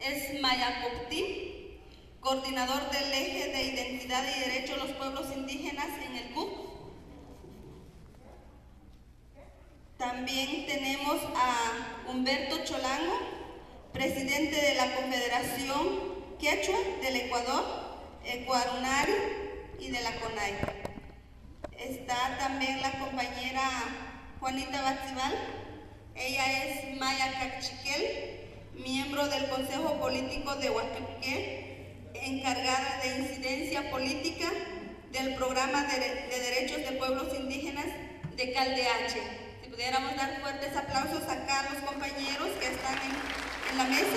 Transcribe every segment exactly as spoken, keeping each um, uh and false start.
es Maya Coctí, coordinador del eje de Identidad y Derecho de los Pueblos Indígenas en el C U C. También tenemos a Humberto Cholango, presidente de la Confederación Quechua del Ecuador, Ecuarunari y de la CONAI. Está también la compañera Juanita Batzibal. Ella es Maya Cachiquel, miembro del Consejo Político de Huapipiqué, encargada de incidencia política del Programa de, de Derechos de Pueblos Indígenas de CalDH. Si pudiéramos dar fuertes aplausos acá a los compañeros que están en, en la mesa.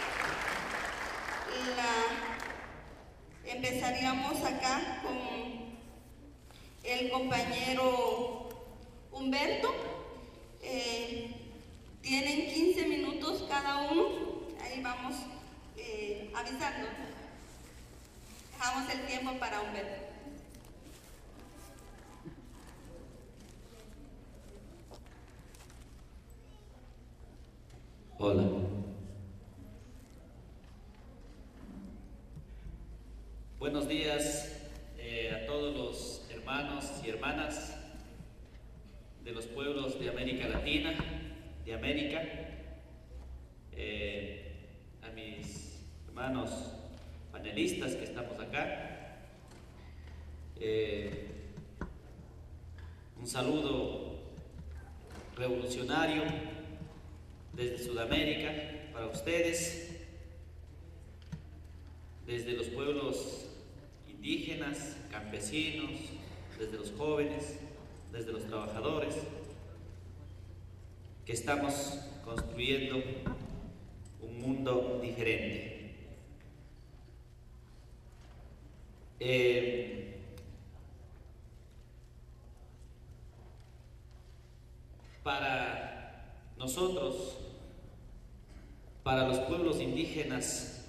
La, empezaríamos acá con el compañero Humberto. Eh, tienen quince minutos cada uno. Ahí vamos eh, avisando. Dejamos el tiempo para Humberto. Hola. Buenos días eh, a todos los hermanos y hermanas de los pueblos de América Latina, de América, eh, a mis hermanos panelistas que estamos acá. Eh, un saludo revolucionario desde Sudamérica para ustedes, desde los pueblos indígenas, campesinos, desde los jóvenes, desde los trabajadores, que estamos construyendo un mundo diferente. Eh, para nosotros, para los pueblos indígenas,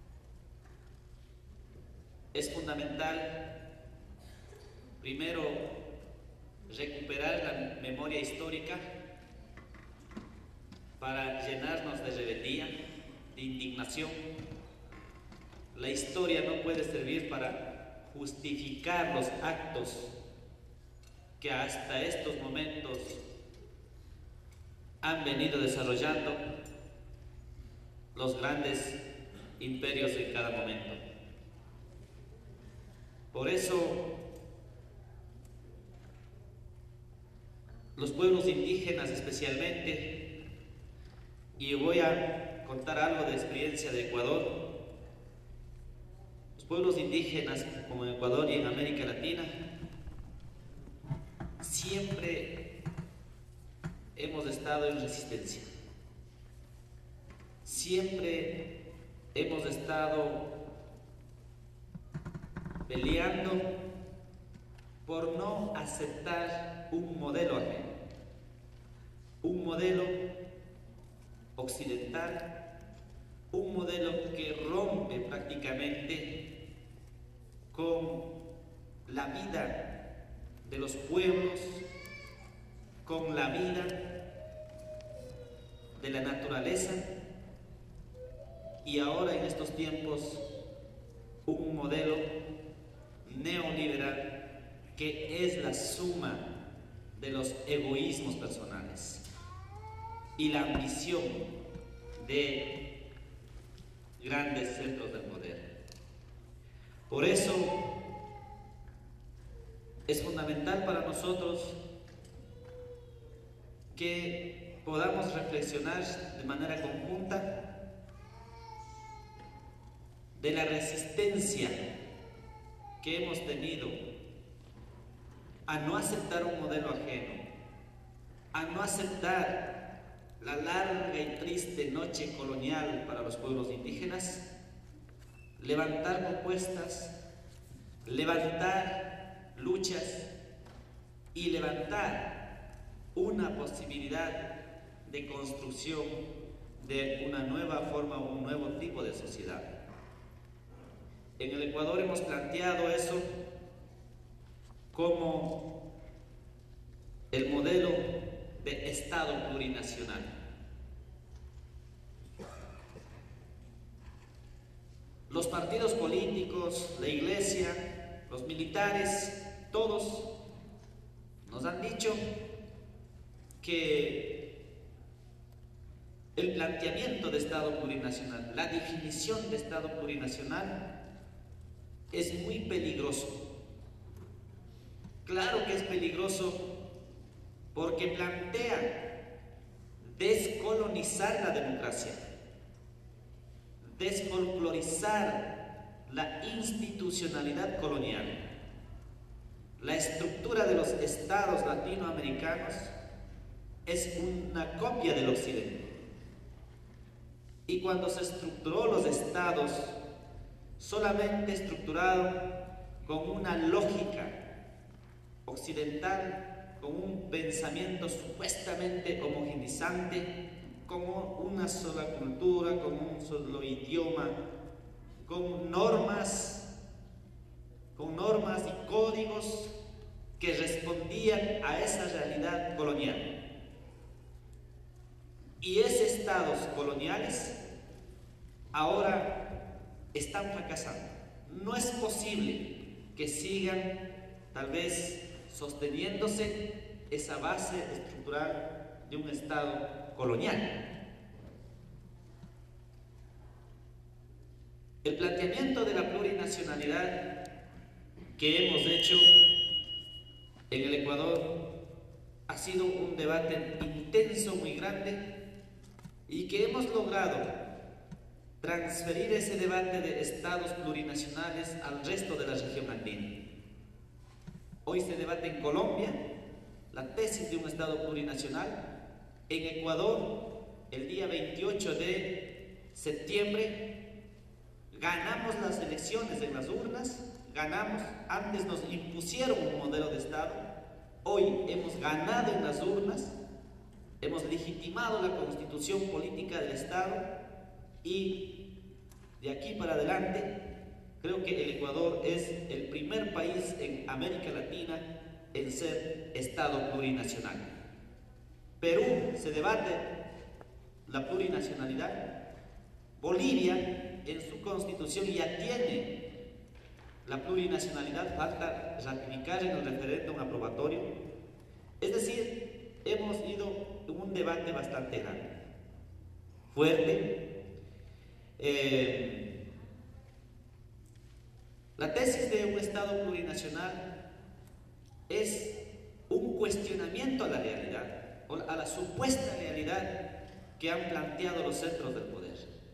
es fundamental, primero, recuperar la memoria histórica para llenarnos de rebeldía, de indignación. La historia no puede servir para justificar los actos que hasta estos momentos han venido desarrollando los grandes imperios en cada momento. Por eso, los pueblos indígenas especialmente, y voy a contar algo de experiencia de Ecuador, los pueblos indígenas como en Ecuador y en América Latina, siempre hemos estado en resistencia, siempre hemos estado peleando por no aceptar un modelo ajeno, un modelo occidental, un modelo que rompe prácticamente con la vida de los pueblos, con la vida de la naturaleza, y ahora en estos tiempos un modelo neoliberal que es la suma de los egoísmos personales y la ambición de grandes centros del poder. Por eso es fundamental para nosotros que podamos reflexionar de manera conjunta de la resistencia que hemos tenido a no aceptar un modelo ajeno, a no aceptar la larga y triste noche colonial para los pueblos indígenas, levantar propuestas, levantar luchas y levantar una posibilidad de construcción de una nueva forma, un nuevo tipo de sociedad. En el Ecuador hemos planteado eso como el modelo de Estado plurinacional. los partidos políticos, la iglesia, los militares, todos nos han dicho que el planteamiento de Estado plurinacional, la definición de Estado plurinacional es muy peligroso. Claro que es peligroso porque plantea descolonizar la democracia, desfolclorizar la institucionalidad colonial. La estructura de los estados latinoamericanos es una copia del occidente. Y cuando se estructuró los estados, solamente estructurado con una lógica occidental, con un pensamiento supuestamente homogenizante, con una sola cultura, con un solo idioma, con normas con normas y códigos que respondían a esa realidad colonial. Y esos estados coloniales ahora están fracasando. No es posible que sigan tal vez sosteniéndose esa base estructural de un estado colonial. El planteamiento de la plurinacionalidad que hemos hecho en el Ecuador ha sido un debate intenso, muy grande, y que hemos logrado transferir ese debate de estados plurinacionales al resto de la región andina. Hoy se debate en Colombia la tesis de un estado plurinacional. En Ecuador, el día veintiocho de septiembre, ganamos las elecciones en las urnas. Ganamos, antes nos impusieron un modelo de Estado, hoy hemos ganado en las urnas, hemos legitimado la constitución política del Estado y de aquí para adelante creo que el Ecuador es el primer país en América Latina en ser Estado plurinacional. Perú se debate la plurinacionalidad, Bolivia en su constitución ya tiene la plurinacionalidad, falta ratificar en el referéndum aprobatorio. Es decir, hemos ido en un debate bastante grande, fuerte. Eh, la tesis de un Estado plurinacional es un cuestionamiento a la realidad, o a la supuesta realidad que han planteado los centros del poder.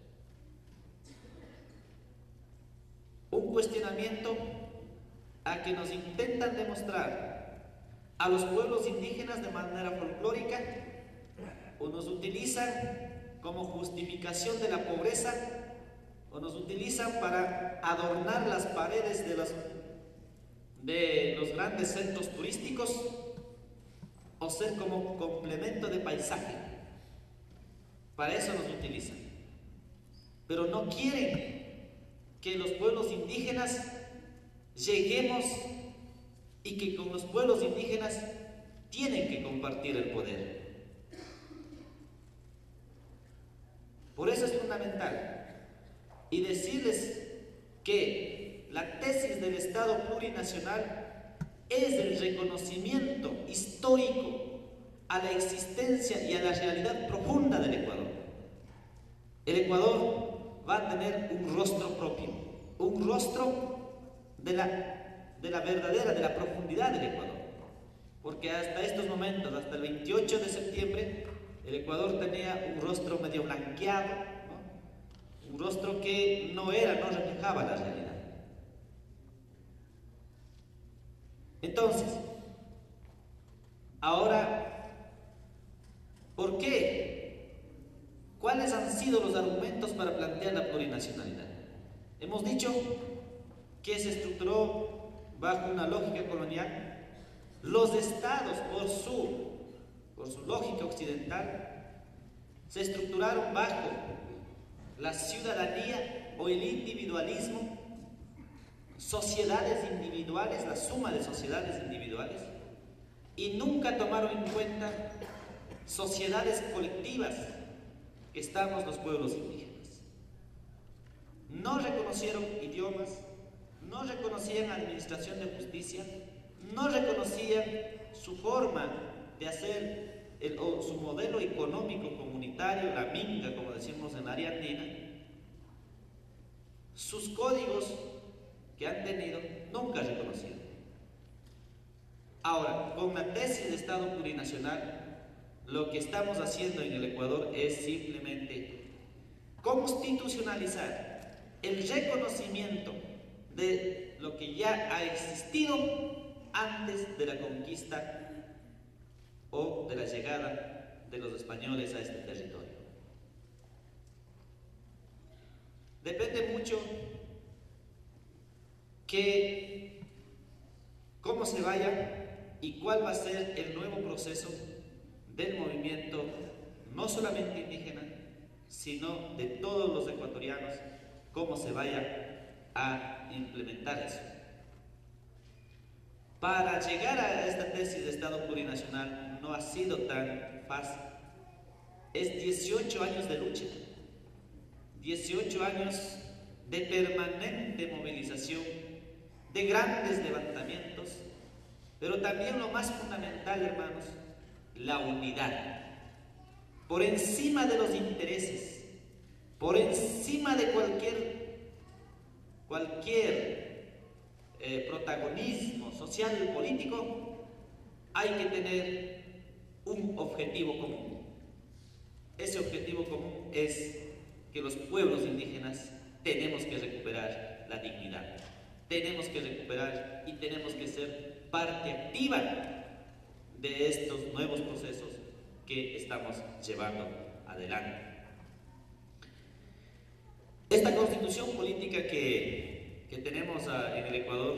Un cuestionamiento a que nos intentan demostrar a los pueblos indígenas de manera folclórica o nos utilizan como justificación de la pobreza o nos utilizan para adornar las paredes de los, de los grandes centros turísticos o ser como complemento de paisaje. Para eso nos utilizan. Pero no quieren que los pueblos indígenas lleguemos y que con los pueblos indígenas tienen que compartir el poder. Por eso es fundamental y decirles que la tesis del Estado plurinacional es el reconocimiento histórico a la existencia y a la realidad profunda del Ecuador. El Ecuador va a tener un rostro propio, un rostro de la, de la verdadera, de la profundidad del Ecuador. Porque hasta estos momentos, hasta el veintiocho de septiembre, el Ecuador tenía un rostro medio blanqueado, ¿no? Un rostro que no era, no reflejaba la realidad. Entonces, ahora, ¿por qué? ¿Cuáles han sido los argumentos para plantear la plurinacionalidad? Hemos dicho que se estructuró bajo una lógica colonial. Los estados, por su, por su lógica occidental, se estructuraron bajo la ciudadanía o el individualismo, sociedades individuales, la suma de sociedades individuales, y nunca tomaron en cuenta sociedades colectivas que estamos los pueblos indígenas. no reconocieron idiomas, no reconocían administración de justicia, no reconocían su forma de hacer el, o su modelo económico comunitario, la minga, como decimos en la área andina. Sus códigos que han tenido nunca reconocido. Ahora, con la tesis de Estado plurinacional, lo que estamos haciendo en el Ecuador es simplemente constitucionalizar el reconocimiento de lo que ya ha existido antes de la conquista o de la llegada de los españoles a este territorio. Depende mucho que cómo se vaya y cuál va a ser el nuevo proceso del movimiento, no solamente indígena, sino de todos los ecuatorianos, cómo se vaya a implementar eso. Para llegar a esta tesis de Estado plurinacional no ha sido tan fácil. Es dieciocho años de lucha, dieciocho años de permanente movilización, de grandes levantamientos, pero también lo más fundamental, hermanos, la unidad. Por encima de los intereses, por encima de cualquier, cualquier eh, protagonismo social y político, hay que tener un objetivo común. Ese objetivo común es que los pueblos indígenas tenemos que recuperar la dignidad, tenemos que recuperar y tenemos que ser parte activa de estos nuevos procesos que estamos llevando adelante. Esta constitución política que, que tenemos a, en el Ecuador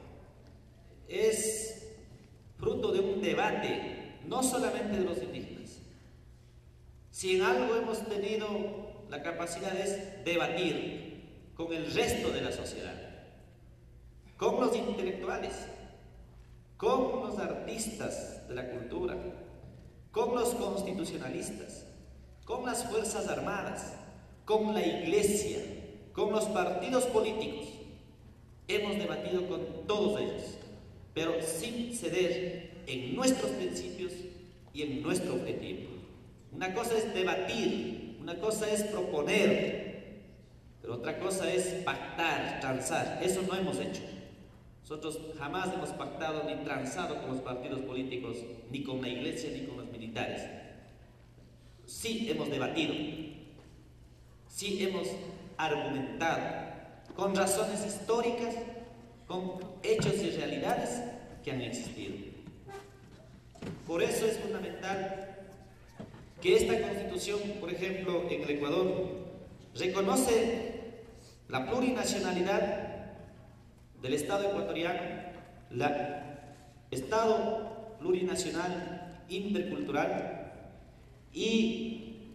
es fruto de un debate, no solamente de los indígenas. Si en algo hemos tenido la capacidad es debatir con el resto de la sociedad, con los intelectuales, con los artistas de la cultura, con los constitucionalistas, con las fuerzas armadas, con la iglesia, con los partidos políticos. Hemos debatido con todos ellos, pero sin ceder en nuestros principios y en nuestro objetivo. Una cosa es debatir, una cosa es proponer, pero otra cosa es pactar, transar. Eso no hemos hecho. Nosotros jamás hemos pactado ni transado con los partidos políticos, ni con la iglesia, ni con los militares. Sí hemos debatido, sí hemos argumentado, con razones históricas, con hechos y realidades que han existido. Por eso es fundamental que esta Constitución, por ejemplo, en el Ecuador, reconoce la plurinacionalidad del Estado ecuatoriano, el Estado plurinacional intercultural, y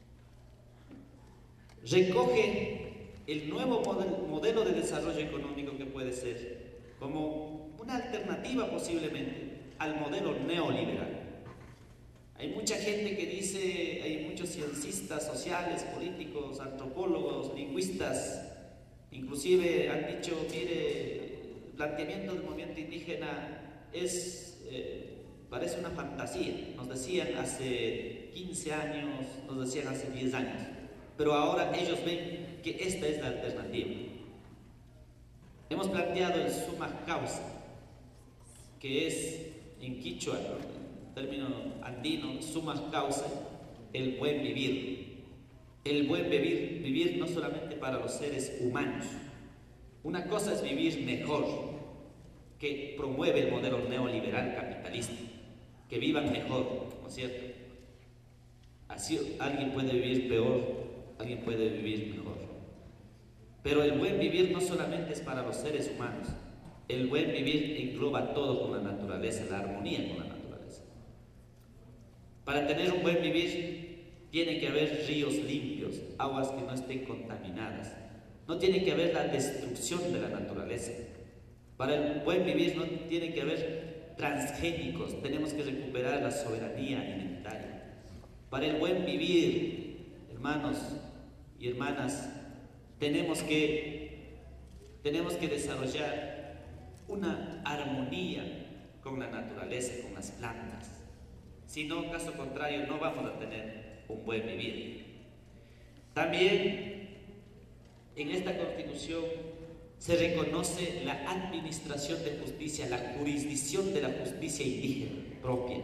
recoge el nuevo modelo, modelo de desarrollo económico que puede ser como una alternativa posiblemente al modelo neoliberal. Hay mucha gente que dice, hay muchos cientistas sociales, políticos, antropólogos, lingüistas, inclusive han dicho, mire, el planteamiento del movimiento indígena es, eh, parece una fantasía. Nos decían hace quince años, nos decían hace diez años, pero ahora ellos ven que esta es la alternativa. Hemos planteado el summa causa, que es en quichua, en término andino, summa causa, el buen vivir. El buen vivir, vivir no solamente para los seres humanos. Una cosa es vivir mejor, que promueve el modelo neoliberal capitalista, que vivan mejor, ¿no es cierto? Así alguien puede vivir peor, alguien puede vivir mejor. Pero el buen vivir no solamente es para los seres humanos, el buen vivir engloba todo con la naturaleza, la armonía con la naturaleza. Para tener un buen vivir, tiene que haber ríos limpios, aguas que no estén contaminadas. No tiene que haber la destrucción de la naturaleza. Para el buen vivir no tiene que haber transgénicos. Tenemos que recuperar la soberanía alimentaria. Para el buen vivir, hermanos y hermanas, tenemos que, tenemos que desarrollar una armonía con la naturaleza, con las plantas. Si no, caso contrario, no vamos a tener un buen vivir. También en esta Constitución se reconoce la administración de justicia, la jurisdicción de la justicia indígena propia.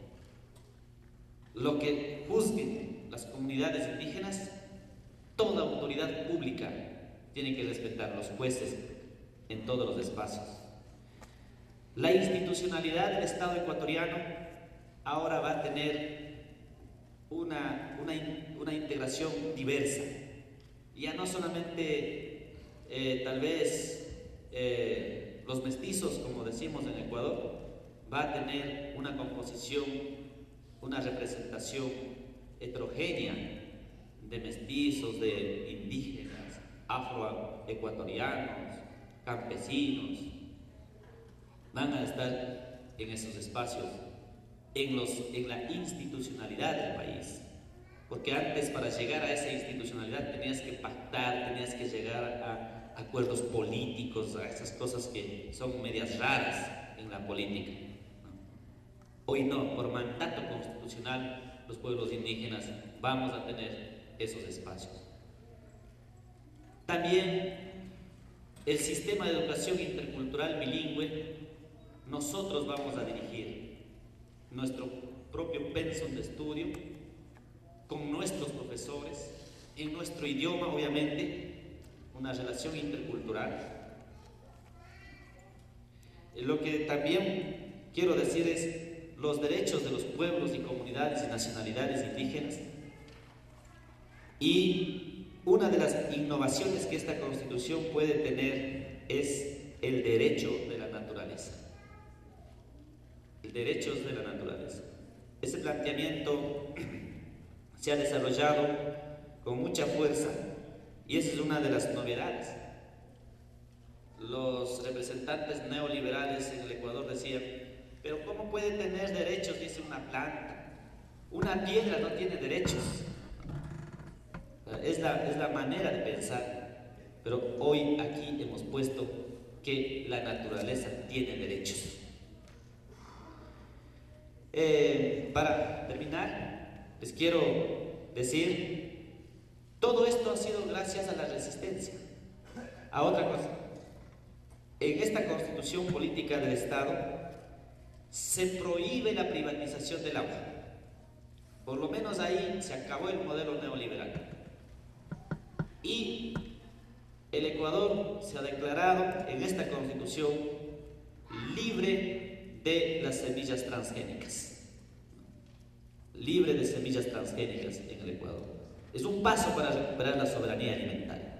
Lo que juzguen las comunidades indígenas, toda autoridad pública tiene que respetar, los jueces en todos los espacios. La institucionalidad del Estado ecuatoriano ahora va a tener una, una, una integración diversa. Ya no solamente eh, tal vez eh, los mestizos, como decimos en Ecuador, va a tener una composición, una representación heterogénea de mestizos, de indígenas, afroecuatorianos, campesinos. Van a estar en esos espacios, en, los, en la institucionalidad del país. Porque antes, para llegar a esa institucionalidad tenías que pactar, tenías que llegar a acuerdos políticos, a esas cosas que son medias raras en la política. Hoy no, por mandato constitucional, los pueblos indígenas vamos a tener esos espacios. También el sistema de educación intercultural bilingüe, nosotros vamos a dirigir nuestro propio pensum de estudio con nuestros profesores, en nuestro idioma, obviamente, una relación intercultural. Lo que también quiero decir es los derechos de los pueblos y comunidades y nacionalidades indígenas. Y una de las innovaciones que esta Constitución puede tener es el derecho de la naturaleza. El derecho de la naturaleza. Ese planteamiento se ha desarrollado con mucha fuerza y esa es una de las novedades. Los representantes neoliberales en el Ecuador decían: pero ¿cómo puede tener derechos? Dice una planta. Una piedra no tiene derechos. Es la, es la manera de pensar. Pero hoy aquí hemos puesto que la naturaleza tiene derechos. Eh, para terminar, les quiero decir, todo esto ha sido gracias a la resistencia. A otra cosa, en esta Constitución Política del Estado se prohíbe la privatización del agua. Por lo menos ahí se acabó el modelo neoliberal. Y el Ecuador se ha declarado en esta Constitución libre de las semillas transgénicas. Libre de semillas transgénicas en el Ecuador. Es un paso para recuperar la soberanía alimentaria.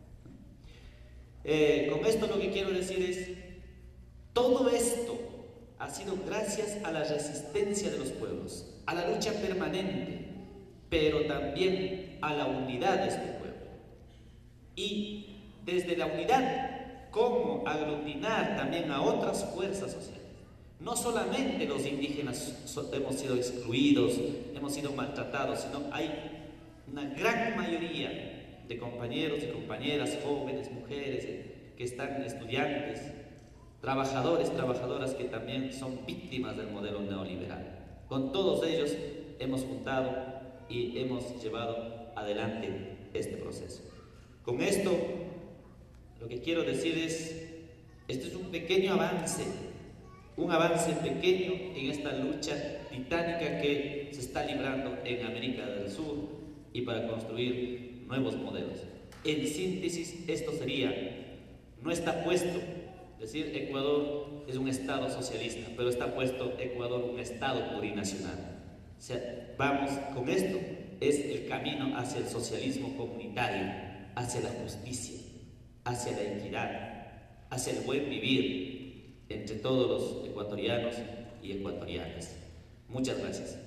Eh, con esto lo que quiero decir es, todo esto ha sido gracias a la resistencia de los pueblos, a la lucha permanente, pero también a la unidad de este pueblo. Y desde la unidad, cómo aglutinar también a otras fuerzas sociales. No solamente los indígenas hemos sido excluidos, hemos sido maltratados, sino hay una gran mayoría de compañeros y compañeras, jóvenes, mujeres, que están estudiantes, trabajadores, trabajadoras que también son víctimas del modelo neoliberal. Con todos ellos hemos juntado y hemos llevado adelante este proceso. Con esto, lo que quiero decir es, esto es un pequeño avance, un avance pequeño en esta lucha titánica que se está librando en América del Sur y para construir nuevos modelos. En síntesis, esto sería, no está puesto, es decir, Ecuador es un Estado socialista, pero está puesto Ecuador un Estado plurinacional. O sea, vamos, con esto es el camino hacia el socialismo comunitario, hacia la justicia, hacia la equidad, hacia el buen vivir entre todos los ecuatorianos y ecuatorianas. Muchas gracias.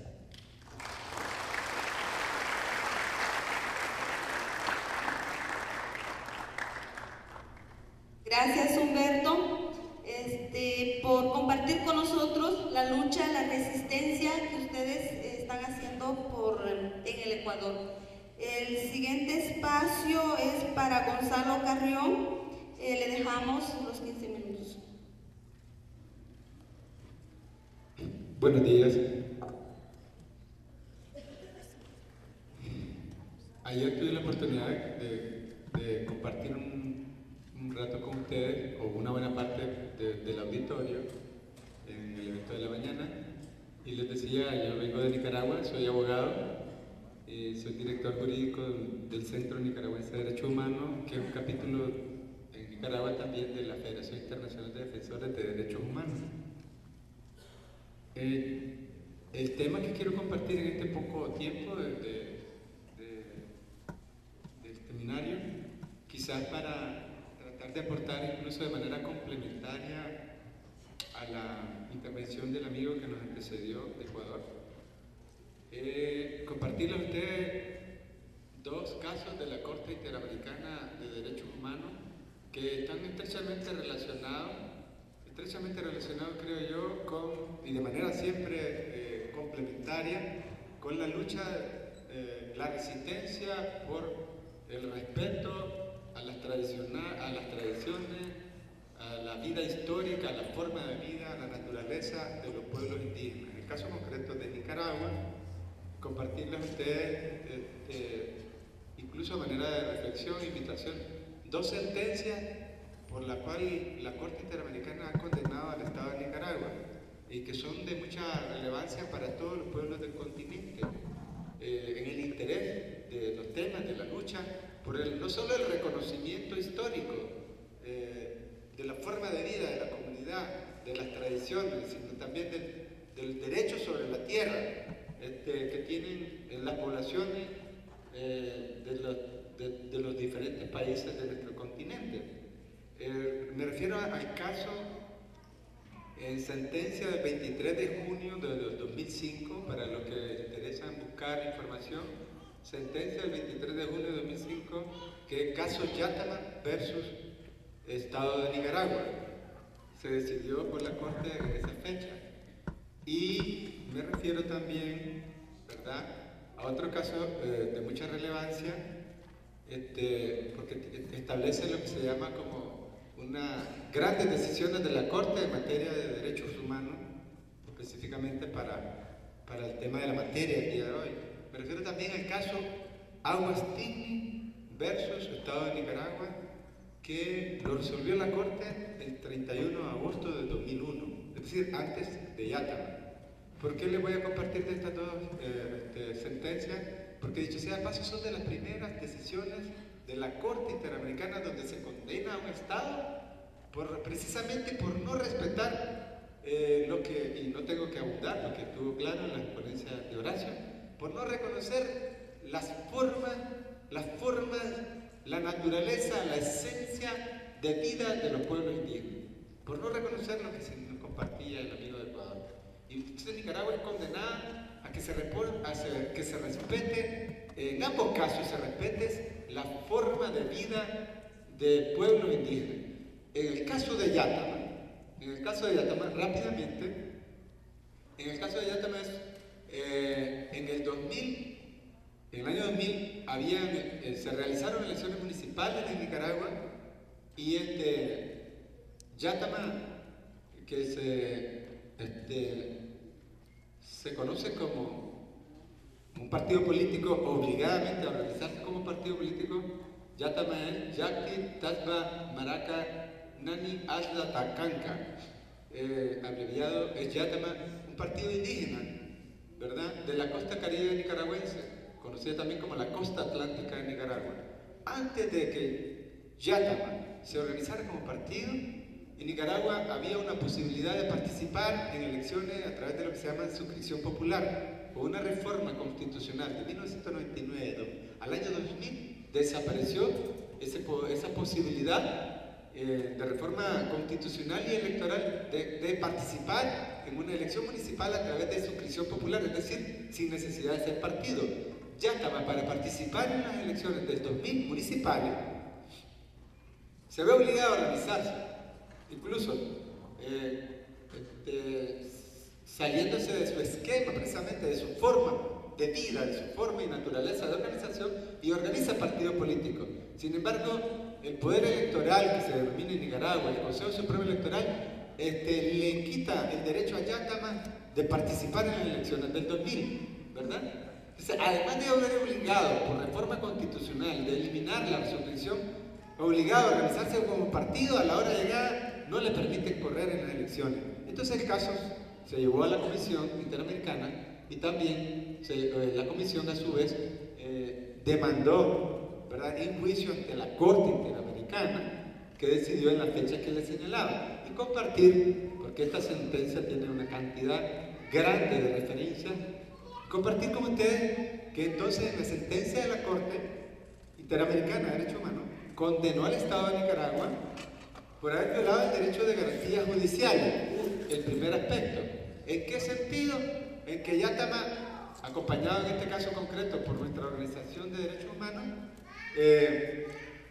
Gracias, Humberto, este, por compartir con nosotros la lucha, la resistencia que ustedes están haciendo por, en el Ecuador. El siguiente espacio es para Gonzalo Carrión. Eh, le dejamos los quince minutos. Buenos días. Ayer tuve la oportunidad de, de compartir un, un rato con ustedes, o una buena parte de, del auditorio, en el evento de la mañana, y les decía, yo vengo de Nicaragua, soy abogado, eh, soy director jurídico del Centro Nicaragüense de Derechos Humanos, que es un capítulo en Nicaragua también de la Federación Internacional de Defensores de Derechos Humanos. Eh, el tema que quiero compartir en este poco tiempo de, de, de, del seminario, quizás para tratar de aportar incluso de manera complementaria a la intervención del amigo que nos antecedió de Ecuador, eh, compartirle a ustedes dos casos de la Corte Interamericana de Derechos Humanos que están estrechamente relacionados estrechamente relacionado, creo yo, con, y de manera siempre eh, complementaria, con la lucha, eh, la resistencia por el respeto a las, a las tradiciones, a la vida histórica, a la forma de vida, a la naturaleza de los pueblos indígenas. En el caso concreto de Nicaragua, compartirles a ustedes, este, incluso a manera de reflexión e invitación, dos sentencias por la cual la Corte Interamericana ha condenado al Estado de Nicaragua y que son de mucha relevancia para todos los pueblos del continente, eh, en el interés de los temas de la lucha por el, no solo el reconocimiento histórico eh, de la forma de vida de la comunidad, de las tradiciones, sino también del, del derecho sobre la tierra este, que tienen en las poblaciones eh, de, los, de, de los diferentes países de nuestro continente. Eh, me refiero al caso en sentencia del veintitrés de junio de dos mil cinco, para los que les interesa buscar información, sentencia del veintitrés de junio de dos mil cinco, que es caso Yátama versus Estado de Nicaragua. Se decidió por la Corte en esa fecha. Y me refiero también, ¿verdad?, a otro caso eh, de mucha relevancia, este, porque establece lo que se llama como unas grandes decisiones de la Corte en materia de derechos humanos, específicamente para, para el tema de la materia del día de hoy. Me refiero también al caso Aguastini versus Estado de Nicaragua, que lo resolvió la Corte el treinta y uno de agosto de dos mil uno, es decir, antes de Yátama. ¿Por qué les voy a compartir de estas dos eh, este, sentencias? Porque, dicho sea de paso, son de las primeras decisiones de la Corte Interamericana donde se condena a un Estado por, precisamente por no respetar eh, lo que, y no tengo que abundar, lo que estuvo claro en la ponencia de Horacio, por no reconocer las formas, las formas, la naturaleza, la esencia de vida de los pueblos indígenas, por no reconocer lo que se nos compartía el amigo de Ecuador. Y entonces Nicaragua es condenada a que se, a que se respete, en ambos casos se respete la forma de vida de pueblos indígenas. En el caso de Yátama, en el caso de Yátama, rápidamente, en el caso de Yátama es, eh, en el dos mil, en el año dos mil, habían, eh, se realizaron elecciones municipales en Nicaragua y este, Yátama, que se, este, se conoce como un partido político obligadamente a organizarse como partido político, Yátama es Yakti Tasba Maraca Nani Asla Tacanca, eh, abreviado es Yátama, un partido indígena, ¿verdad?, de la costa caribe nicaragüense, conocida también como la costa atlántica de Nicaragua. Antes de que Yátama se organizara como partido, en Nicaragua había una posibilidad de participar en elecciones a través de lo que se llama suscripción popular, o una reforma constitucional de mil novecientos noventa y nueve al año dos mil. Desapareció ese, esa posibilidad eh, de reforma constitucional y electoral de, de participar en una elección municipal a través de suscripción popular, es decir, sin necesidad de ser partido. Yátama, para participar en las elecciones del dos mil municipales, se ve obligado a organizarse, incluso eh, este, saliéndose de su esquema, precisamente de su forma de vida, de su forma y naturaleza de organización, y organiza partidos políticos. Sin embargo, el poder electoral que se denomina en Nicaragua, el Consejo Supremo Electoral, este, le quita el derecho a Yátama de participar en las elecciones del dos mil, ¿verdad? Entonces, además de haber obligado por reforma constitucional de eliminar la suspensión, obligado a organizarse como partido, a la hora de llegar no le permiten correr en las elecciones. Entonces el caso se llevó a la Comisión Interamericana y también se, eh, la Comisión a su vez eh, demandó, ¿verdad?, en juicio ante la Corte Interamericana, que decidió en la fecha que le señalaba, y compartir, porque esta sentencia tiene una cantidad grande de referencias, compartir con ustedes que entonces en la sentencia de la Corte Interamericana de Derechos Humanos condenó al Estado de Nicaragua por haber violado el derecho de garantías judiciales, el primer aspecto. ¿En qué sentido? En que Yátama, acompañado en este caso concreto por nuestra Organización de Derechos Humanos, eh,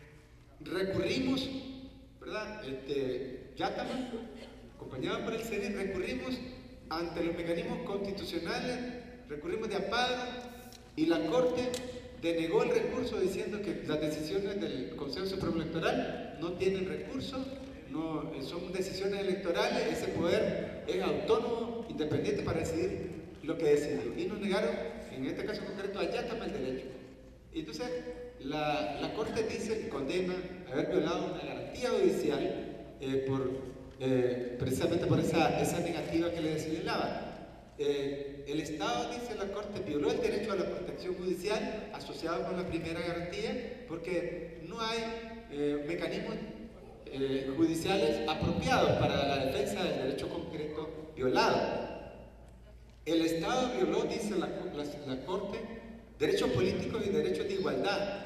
recurrimos, ¿verdad? Este, Yátama, acompañado por el C E N I, recurrimos ante los mecanismos constitucionales, recurrimos de amparo y la Corte denegó el recurso diciendo que las decisiones del Consejo Supremo Electoral no tienen recurso, no, son decisiones electorales, ese poder es autónomo, independiente para decidir lo que decidió. Y nos negaron, en este caso concreto, a Yátama el derecho. Y entonces la, la Corte dice y condena haber violado una garantía judicial eh, por, eh, precisamente por esa, esa negativa que le señalaba. Eh, el Estado, dice la Corte, violó el derecho a la protección judicial asociado con la primera garantía porque no hay eh, mecanismos eh, judiciales apropiados para la defensa del derecho concreto violado. El Estado violó, dice la, la, la Corte, derechos políticos y derechos de igualdad.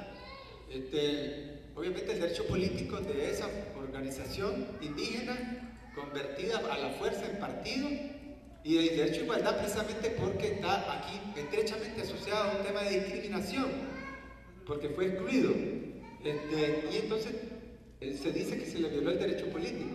Este, obviamente el derecho político de esa organización indígena convertida a la fuerza en partido, y el derecho a igualdad precisamente porque está aquí estrechamente asociado a un tema de discriminación, porque fue excluido. Este, y entonces eh, se dice que se le violó el derecho político.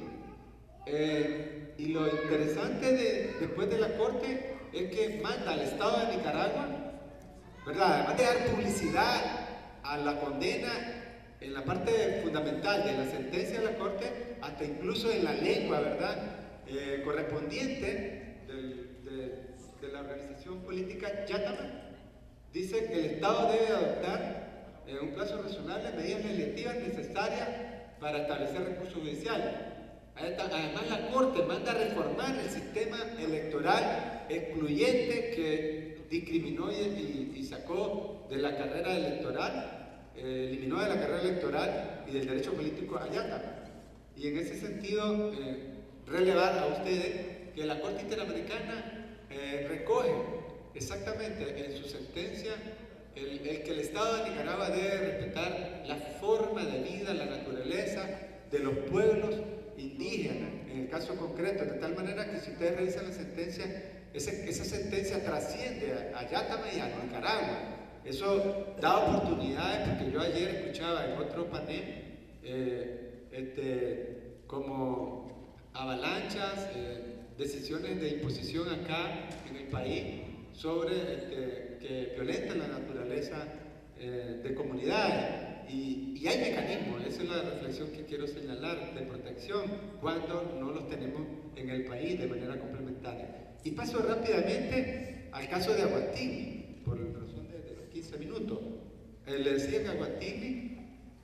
Eh, y lo interesante de, después de la Corte es que manda al Estado de Nicaragua, ¿verdad?, además de dar publicidad a la condena en la parte fundamental de la sentencia de la Corte, hasta incluso en la lengua, ¿verdad?, eh, correspondiente Del, de, de la organización política Yátama, dice que el Estado debe adoptar en un plazo razonable medidas legislativas necesarias para establecer recursos judiciales. Además, la Corte manda a reformar el sistema electoral excluyente que discriminó y, y, y sacó de la carrera electoral, eh, eliminó de la carrera electoral y del derecho político a Yátama. Y en ese sentido, eh, relevar a ustedes que la Corte Interamericana eh, recoge exactamente en su sentencia el, el que el Estado de Nicaragua debe respetar la forma de vida, la naturaleza de los pueblos indígenas, en el caso concreto, de tal manera que si ustedes revisan la sentencia, ese, esa sentencia trasciende a, a Yátama y a Nicaragua. Eso da oportunidades, porque yo ayer escuchaba en otro panel eh, este, como avalanchas, eh, decisiones de imposición acá en el país sobre este, que violentan la naturaleza eh, de comunidades y, y hay mecanismos, esa es la reflexión que quiero señalar, de protección cuando no los tenemos en el país de manera complementaria. Y paso rápidamente al caso de Aguatigui, por razón de, de los quince minutos. Eh, le decía en Aguatigui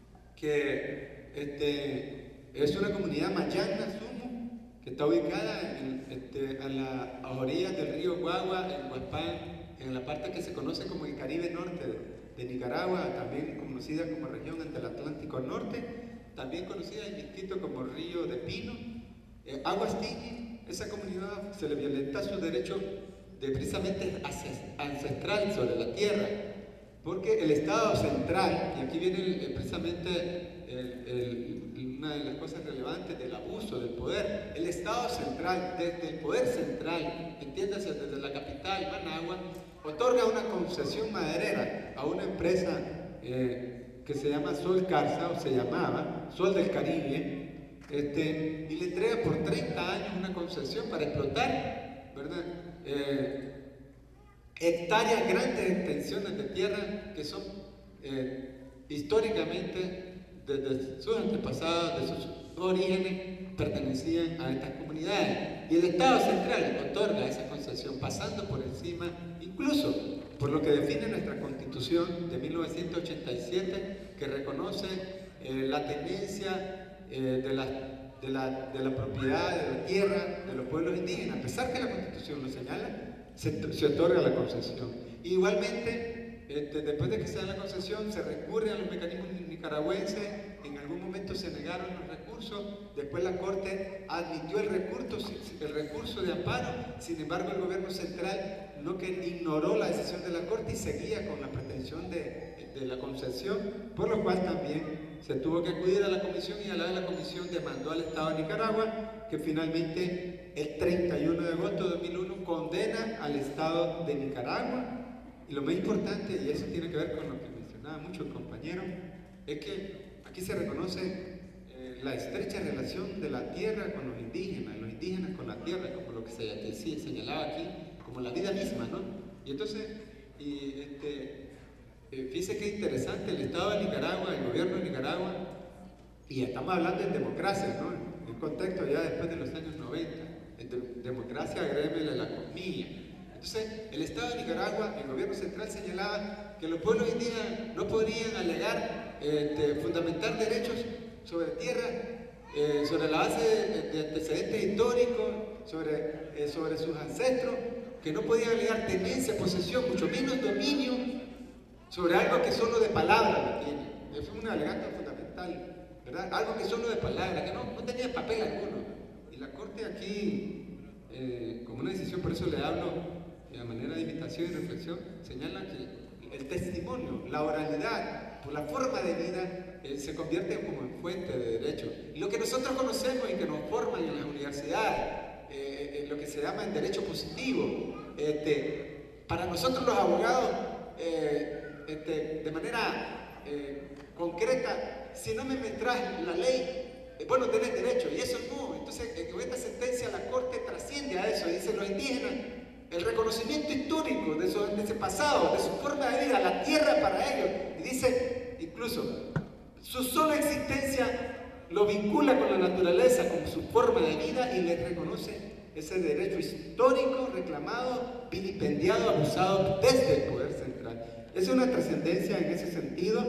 que este, es una comunidad mayana, que está ubicada en, este, a las orillas del río Guagua, en Huaspán, en la parte que se conoce como el Caribe Norte de, de Nicaragua, también conocida como región del Atlántico Norte, también conocida en Misquito como Río de Pino. Eh, Aguatigui, esa comunidad se le violenta su derecho de precisamente ancestral sobre la tierra, porque el Estado central, y aquí viene el, precisamente el, el, una de las cosas relevantes del abuso del poder, el Estado central, desde el poder central, entiéndase desde la capital, Managua, otorga una concesión maderera a una empresa eh, que se llama Sol Carsa, o se llamaba Sol del Caribe, este, y le entrega por treinta años una concesión para explotar, ¿verdad?, Eh, hectáreas, grandes extensiones de tierra que son eh, históricamente, desde sus antepasados, de sus orígenes, pertenecían a estas comunidades. Y el Estado central otorga esa concesión, pasando por encima, incluso por lo que define nuestra Constitución de mil novecientos ochenta y siete, que reconoce eh, la tenencia eh, de, la, de, la, de la propiedad de la tierra de los pueblos indígenas. A pesar que la Constitución lo señala, se, se otorga la concesión. Igualmente, este, después de que se da la concesión, se recurre a los mecanismos nicaragüenses. En algún momento se negaron los recursos, después la Corte admitió el recurso, el recurso de amparo. Sin embargo, el gobierno central no que ignoró la decisión de la Corte y seguía con la pretensión de, de la concesión, por lo cual también se tuvo que acudir a la comisión, y a la de la comisión demandó al Estado de Nicaragua, que finalmente el treinta y uno de agosto de dos mil uno condena al Estado de Nicaragua. Y lo más importante, y eso tiene que ver con lo que mencionaba mucho el compañero, es que aquí se reconoce eh, la estrecha relación de la tierra con los indígenas, los indígenas con la tierra, como lo que se decía, señalaba aquí, como la vida misma, ¿no? Y entonces, y este, eh, fíjese qué interesante, el Estado de Nicaragua, el gobierno de Nicaragua, y estamos hablando en democracia, ¿no? En un contexto ya después de los años noventa, en de, democracia, agréguele la comilla. Entonces, el Estado de Nicaragua, el gobierno central señalaba que los pueblos indígenas no podrían alegar, este, fundamentar derechos sobre tierra, eh, sobre la base de, de antecedentes históricos, sobre, eh, sobre sus ancestros, que no podían alegar tenencia, posesión, mucho menos dominio sobre algo que solo de palabra lo tiene. Eso es un alegato fundamental, ¿verdad? Algo que solo de palabra, que no, no tenía papel alguno. Y la Corte aquí, eh, como una decisión, por eso le hablo de manera de invitación y reflexión, señala que el testimonio, la oralidad, por la forma de vida, eh, se convierte como en fuente de derecho. Y lo que nosotros conocemos y que nos forman en las universidades, eh, eh, lo que se llama el derecho positivo, este, para nosotros los abogados, eh, este, de manera eh, concreta, si no me traes la ley, eh, bueno, tenés derecho, y eso no. Entonces, eh, con esta sentencia la Corte trasciende a eso, dice los indígenas, el reconocimiento histórico de, su, de ese pasado, de su forma de vida, la tierra para ellos. Y dice, incluso, su sola existencia lo vincula con la naturaleza, con su forma de vida, y le reconoce ese derecho histórico reclamado, vilipendiado, abusado desde el poder central. Es una trascendencia en ese sentido,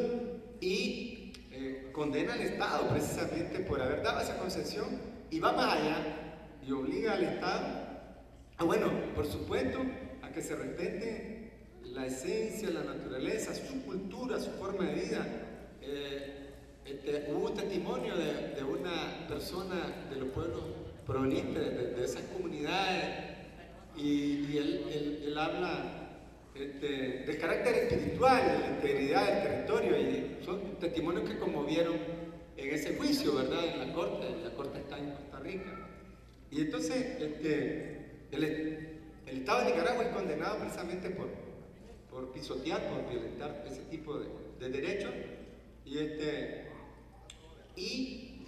y eh, condena al Estado precisamente por haber dado esa concesión, y va más allá y obliga al Estado Ah, bueno, por supuesto, a que se respete la esencia, la naturaleza, su cultura, su forma de vida. Eh, este, hubo un testimonio de, de una persona de los pueblos provenientes de, de esas comunidades, y, y él, él, él habla este, del carácter espiritual, de la integridad del territorio, y son testimonios que conmovieron en ese juicio, ¿verdad? En la corte, la corte está en Costa Rica. Y entonces, este, El, el Estado de Nicaragua es condenado precisamente por, por pisotear, por violentar ese tipo de, de derechos, y, este, y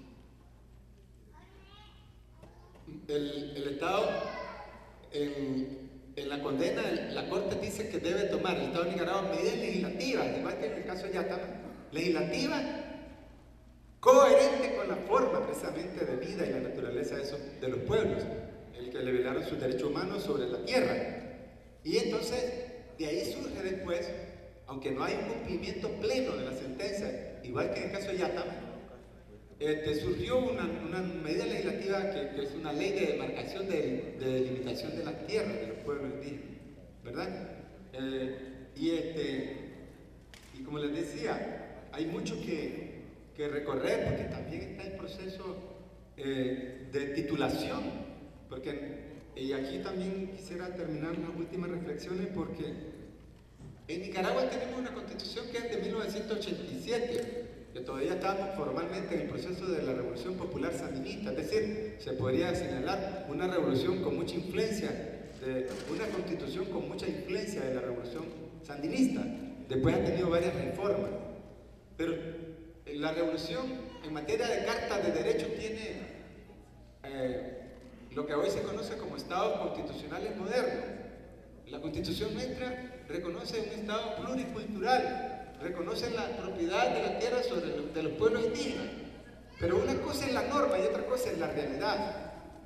el, el Estado en, en la condena, la Corte dice que debe tomar el Estado de Nicaragua medidas legislativas, igual que en el caso de Yatama, legislativas coherentes con la forma precisamente de vida y la naturaleza de, esos, de los pueblos, el que le violaron sus derechos humanos sobre la tierra. Y entonces, de ahí surge después, aunque no hay un cumplimiento pleno de la sentencia, igual que en el caso de Yatama, este, surgió una, una medida legislativa que, que es una ley de demarcación, de, de delimitación de las tierras de los pueblos indígenas, ¿verdad? Eh, y, este, y como les decía, hay mucho que, que recorrer, porque también está el proceso eh, de titulación. Porque, y aquí también quisiera terminar las últimas reflexiones, porque en Nicaragua tenemos una constitución que es de mil novecientos ochenta y siete, que todavía estamos formalmente en el proceso de la Revolución Popular Sandinista, es decir, se podría señalar una revolución con mucha influencia, de, una constitución con mucha influencia de la Revolución Sandinista. Después ha tenido varias reformas, pero la revolución en materia de cartas de derechos tiene eh, lo que hoy se conoce como estados constitucionales modernos. La Constitución nuestra reconoce un Estado pluricultural, reconoce la propiedad de la tierra sobre los, de los pueblos indígenas. Pero una cosa es la norma y otra cosa es la realidad.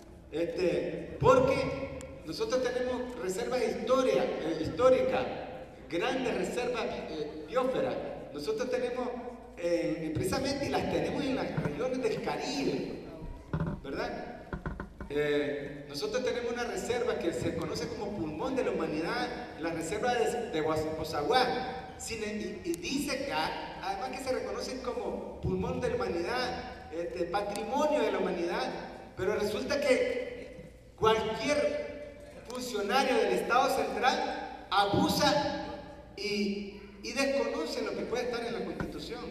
Este, porque nosotros tenemos reservas historia, eh, históricas, grandes reservas eh, biosferas. Nosotros tenemos, eh, precisamente, y las tenemos en las regiones del Caribe, ¿verdad? Eh, nosotros tenemos una reserva que se conoce como pulmón de la humanidad, la reserva de, de Ozaguá, y, y dice que además que se reconocen como pulmón de la humanidad, este, patrimonio de la humanidad, pero resulta que cualquier funcionario del Estado central abusa y, y desconoce lo que puede estar en la Constitución.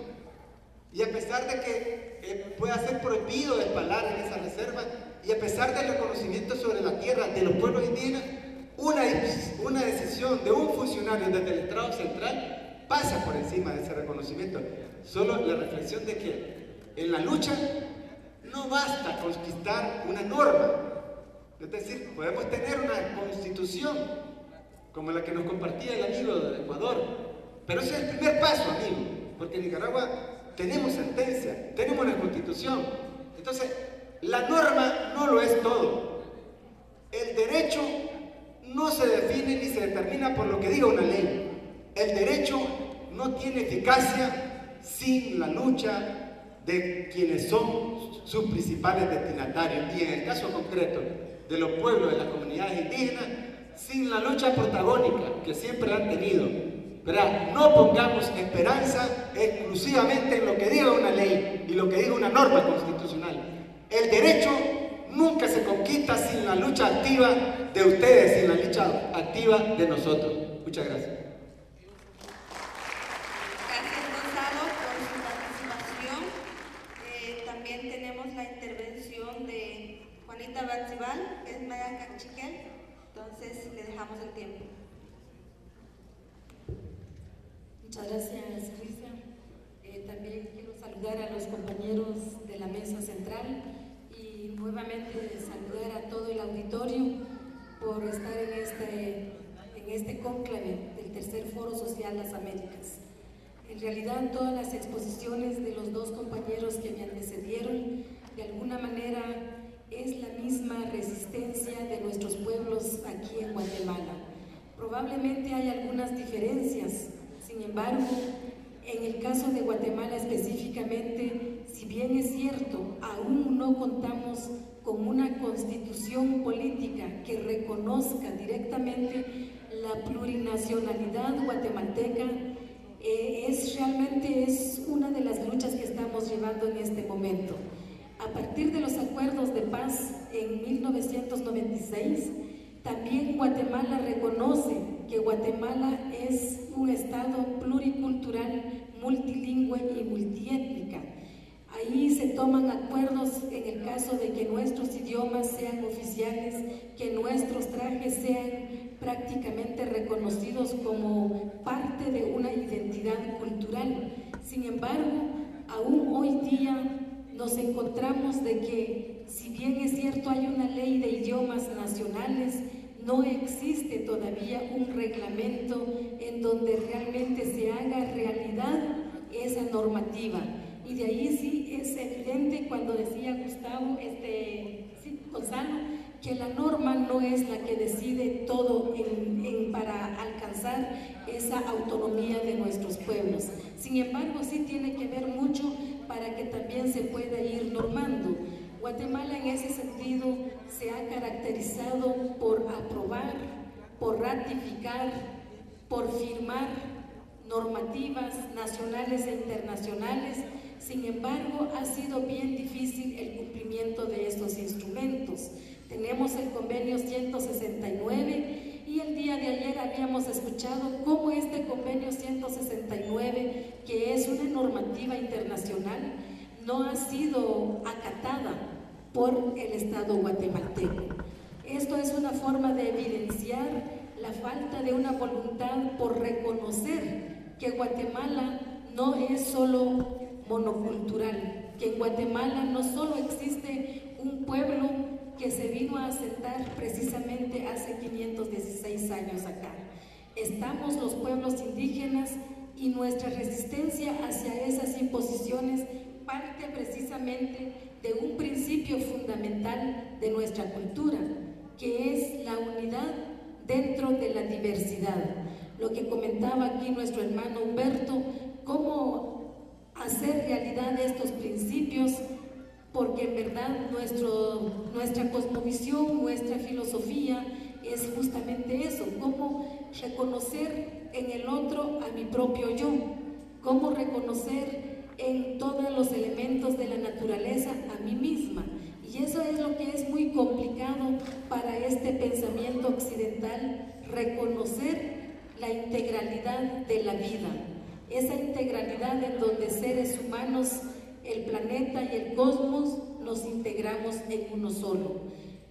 Y a pesar de que eh, pueda ser prohibido despalar en esa reserva, y a pesar del reconocimiento sobre la tierra de los pueblos indígenas, una, una decisión de un funcionario desde el Estado central pasa por encima de ese reconocimiento. Solo la reflexión de que en la lucha no basta conquistar una norma. Es decir, podemos tener una constitución como la que nos compartía el amigo de Ecuador, pero ese es el primer paso, amigo, porque en Nicaragua tenemos sentencia, tenemos una constitución. Entonces, la norma no lo es todo. El derecho no se define ni se determina por lo que diga una ley. El derecho no tiene eficacia sin la lucha de quienes son sus principales destinatarios, y en el caso concreto de los pueblos, de las comunidades indígenas, sin la lucha protagónica que siempre han tenido. ¿Verdad? No pongamos esperanza exclusivamente en lo que diga una ley y lo que diga una norma constitucional. El derecho nunca se conquista sin la lucha activa de ustedes, sin la lucha activa de nosotros. Muchas gracias. Gracias, Gonzalo, por su participación. Eh, también tenemos la intervención de Juanita Batzibal, que es Maya Cachiquel. Entonces, le dejamos el tiempo. Muchas gracias, Luisa. Eh, también quiero saludar a los compañeros de la mesa central y nuevamente saludar a todo el auditorio por estar en este, en este cónclave del tercer Foro Social Las Américas. En realidad, todas las exposiciones de los dos compañeros que me antecedieron, de alguna manera, es la misma resistencia de nuestros pueblos aquí en Guatemala. Probablemente hay algunas diferencias. Sin embargo, en el caso de Guatemala específicamente, si bien es cierto, aún no contamos con una constitución política que reconozca directamente la plurinacionalidad guatemalteca, eh, es realmente es una de las luchas que estamos llevando en este momento. A partir de los acuerdos de paz en mil novecientos noventa y seis, también Guatemala reconoce que Guatemala es un estado pluricultural, multilingüe y multiétnica. Ahí se toman acuerdos en el caso de que nuestros idiomas sean oficiales, que nuestros trajes sean prácticamente reconocidos como parte de una identidad cultural. Sin embargo, aún hoy día nos encontramos de que, si bien es cierto hay una ley de idiomas nacionales, no existe todavía un reglamento en donde realmente se haga realidad esa normativa. Y de ahí sí es evidente cuando decía Gustavo, este, sí, Gonzalo, que la norma no es la que decide todo en, en, para alcanzar esa autonomía de nuestros pueblos. Sin embargo, sí tiene que ver mucho para que también se pueda ir normando. Guatemala en ese sentido se ha caracterizado por aprobar, por ratificar, por firmar normativas nacionales e internacionales. Sin embargo, ha sido bien difícil el cumplimiento de estos instrumentos. Tenemos el convenio ciento sesenta y nueve y el día de ayer habíamos escuchado cómo este convenio ciento sesenta y nueve, que es una normativa internacional, no ha sido acatada por el Estado guatemalteco. Esto es una forma de evidenciar la falta de una voluntad por reconocer que Guatemala no es solo monocultural, que en Guatemala no solo existe un pueblo que se vino a asentar precisamente hace quinientos dieciséis años acá. Estamos los pueblos indígenas y nuestra resistencia hacia esas imposiciones parte precisamente de un principio fundamental de nuestra cultura, que es la unidad dentro de la diversidad. Lo que comentaba aquí nuestro hermano Humberto, cómo hacer realidad estos principios, porque en verdad nuestro, nuestra cosmovisión, nuestra filosofía es justamente eso, cómo reconocer en el otro a mi propio yo, cómo reconocer en todos los elementos de la naturaleza a mí misma. Y eso es lo que es muy complicado para este pensamiento occidental, reconocer la integralidad de la vida, esa integralidad en donde seres humanos, el planeta y el cosmos nos integramos en uno solo.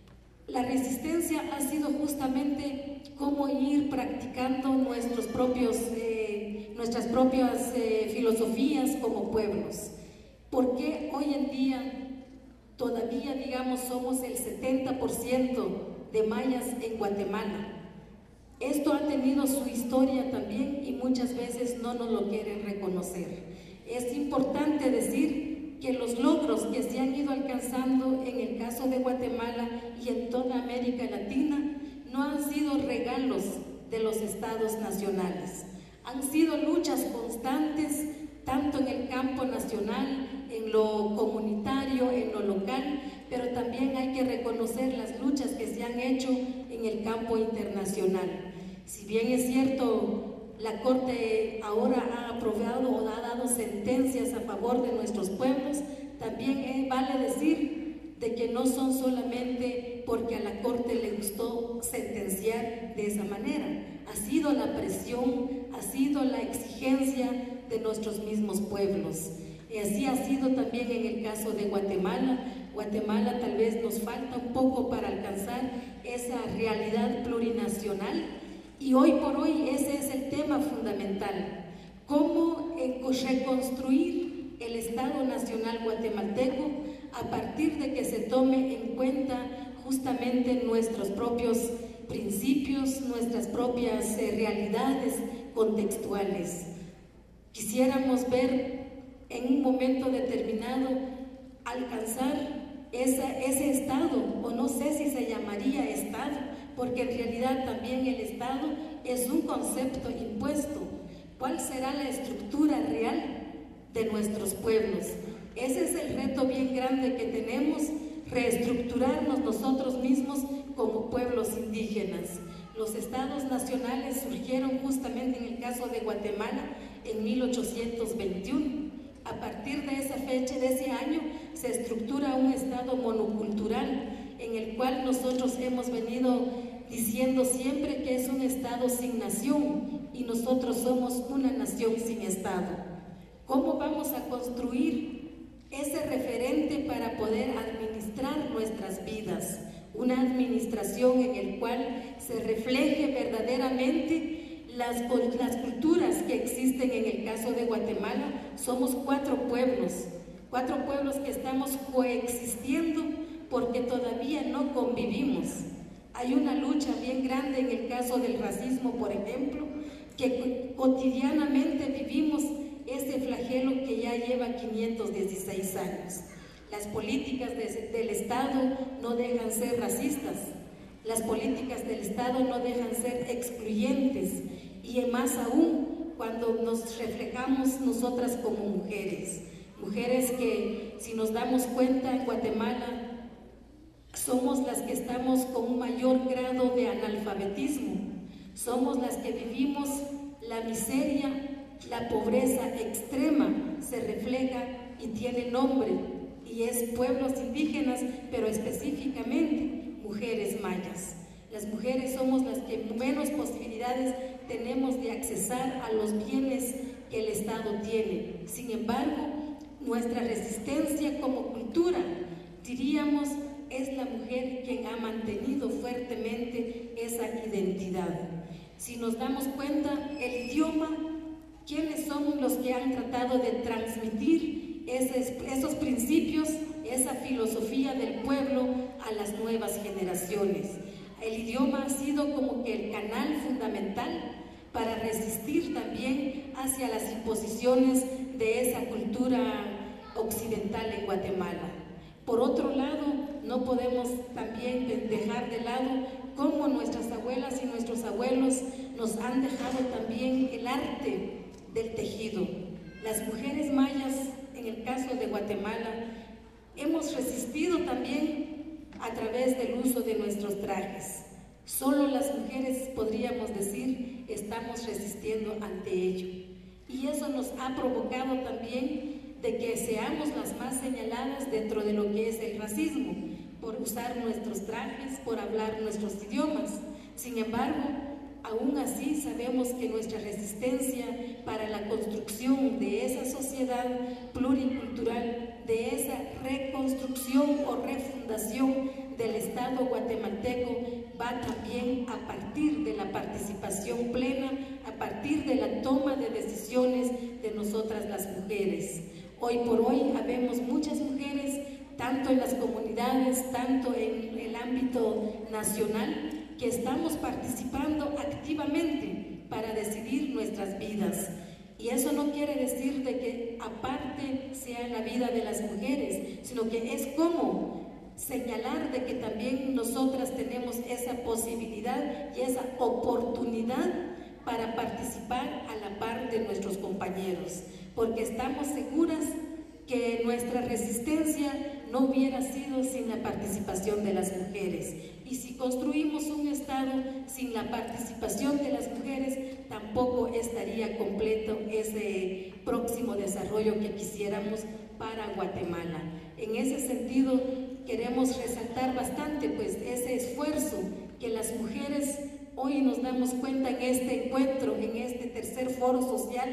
La resistencia ha sido justamente cómo ir practicando nuestros propios, eh, nuestras propias eh, filosofías como pueblos. Porque hoy en día todavía, digamos, somos el setenta por ciento de mayas en Guatemala. Esto ha tenido su historia también y muchas veces no nos lo quieren reconocer. Es importante decir que los logros que se han ido alcanzando en el caso de Guatemala y en toda América Latina no han sido regalos de los estados nacionales. Han sido luchas constantes, tanto en el campo nacional, en lo comunitario, en lo local, pero también hay que reconocer las luchas que se han hecho en el campo internacional. Si bien es cierto, la Corte ahora ha aprobado o ha dado sentencias a favor de nuestros pueblos, también eh, vale decir de que no son solamente porque a la Corte le gustó sentenciar de esa manera. Ha sido la presión, ha sido la exigencia de nuestros mismos pueblos. Y así ha sido también en el caso de Guatemala. Guatemala tal vez nos falta un poco para alcanzar esa realidad plurinacional y hoy por hoy ese es el tema fundamental. Cómo reconstruir el Estado Nacional Guatemalteco a partir de que se tome en cuenta justamente nuestros propios principios, nuestras propias eh, realidades contextuales. Quisiéramos ver en un momento determinado alcanzar esa, ese estado, o no sé si se llamaría estado, porque en realidad también el estado es un concepto impuesto. ¿Cuál será la estructura real de nuestros pueblos? Ese es el reto bien grande que tenemos, reestructurarnos nosotros mismos como pueblos indígenas. Los estados nacionales surgieron justamente en el caso de Guatemala en mil ochocientos veintiuno. A partir de esa fecha, de ese año, se estructura un estado monocultural en el cual nosotros hemos venido diciendo siempre que es un estado sin nación y nosotros somos una nación sin estado. ¿Cómo vamos a construir ese referente para poder administrar nuestras vidas? Una administración en el cual se refleje verdaderamente Las, las culturas que existen en el caso de Guatemala. Somos cuatro pueblos, cuatro pueblos que estamos coexistiendo porque todavía no convivimos. Hay una lucha bien grande en el caso del racismo, por ejemplo, que cotidianamente vivimos ese flagelo que ya lleva quinientos dieciséis años. Las políticas de, del Estado no dejan ser racistas, las políticas del Estado no dejan ser excluyentes, y más aún cuando nos reflejamos nosotras como mujeres, mujeres que, si nos damos cuenta, en Guatemala somos las que estamos con un mayor grado de analfabetismo, somos las que vivimos la miseria, la pobreza extrema, se refleja y tiene nombre, y es pueblos indígenas, pero específicamente mujeres mayas. Las mujeres somos las que menos posibilidades tenemos de accesar a los bienes que el Estado tiene. Sin embargo, nuestra resistencia como cultura, diríamos, es la mujer quien ha mantenido fuertemente esa identidad. Si nos damos cuenta, el idioma, ¿quiénes son los que han tratado de transmitir esos, esos principios, esa filosofía del pueblo a las nuevas generaciones. El idioma ha sido como que el canal fundamental para resistir también hacia las imposiciones de esa cultura occidental en Guatemala. Por otro lado, no podemos también dejar de lado cómo nuestras abuelas y nuestros abuelos nos han dejado también el arte del tejido. Las mujeres mayas, en el caso de Guatemala, hemos resistido también a través del uso de nuestros trajes. Solo las mujeres, podríamos decir, estamos resistiendo ante ello. Y eso nos ha provocado también de que seamos las más señaladas dentro de lo que es el racismo, por usar nuestros trajes, por hablar nuestros idiomas. Sin embargo, aún así sabemos que nuestra resistencia para la construcción de esa sociedad pluricultural, de esa reconstrucción o refundación del Estado guatemalteco, va también a partir de la participación plena, a partir de la toma de decisiones de nosotras las mujeres. Hoy por hoy habemos muchas mujeres, tanto en las comunidades, tanto en el ámbito nacional, que estamos participando activamente para decidir nuestras vidas. Y eso no quiere decir de que aparte sea la vida de las mujeres, sino que es como señalar de que también nosotras tenemos esa posibilidad y esa oportunidad para participar a la par de nuestros compañeros, porque estamos seguras que nuestra resistencia no hubiera sido sin la participación de las mujeres. Y si construimos un Estado sin la participación de las mujeres, tampoco estaría completo ese próximo desarrollo que quisiéramos para Guatemala. En ese sentido, queremos resaltar bastante pues ese esfuerzo que las mujeres hoy nos damos cuenta en este encuentro, en este tercer foro social.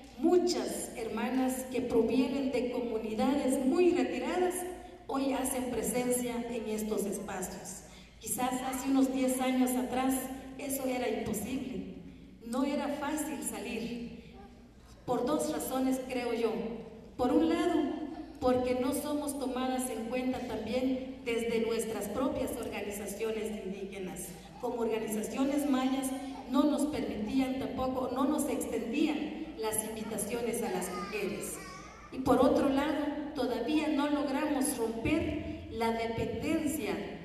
Muchas hermanas que provienen de comunidades muy retiradas hoy hacen presencia en estos espacios. Quizás hace unos diez años atrás eso era imposible, no era fácil salir, por dos razones creo yo. Por un lado, porque no somos tomadas en cuenta también desde nuestras propias organizaciones indígenas. Como organizaciones mayas no nos permitían tampoco, no nos extendían las invitaciones a las mujeres. Y por otro lado, todavía no logramos romper la dependencia